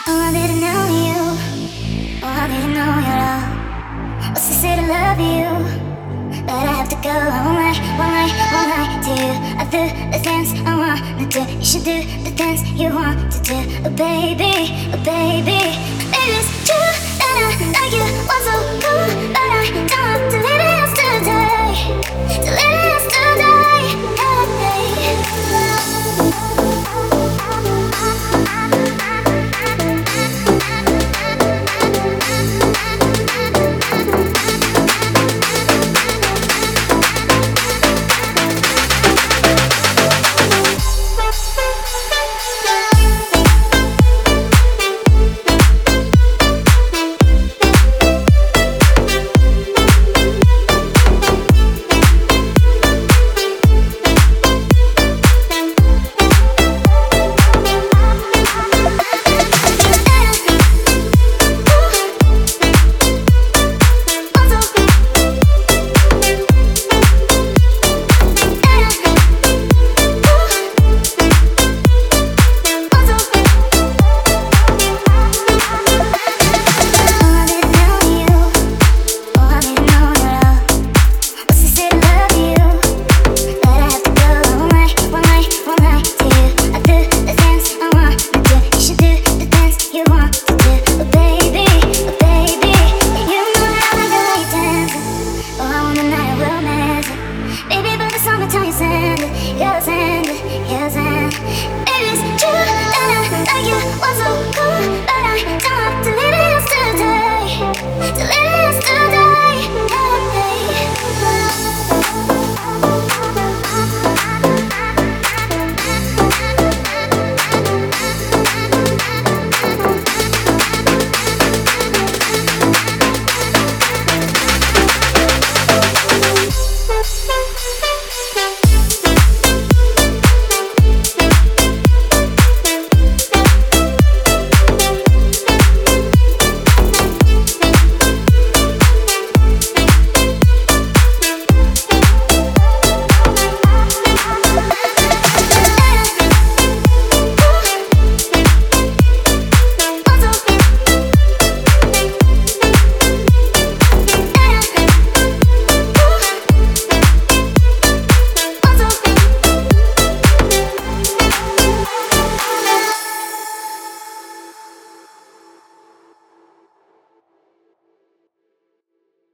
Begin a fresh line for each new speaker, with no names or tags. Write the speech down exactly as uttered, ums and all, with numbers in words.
Oh, I didn't know you. Oh, I didn't know your love. Was sincere to love you, but I have to go. I won't lie, won't lie, won't lie to you. I do the things I want to do. You should do the things you want to do. Oh baby, oh baby, maybe it's true that I like you. Was so cool, but I don't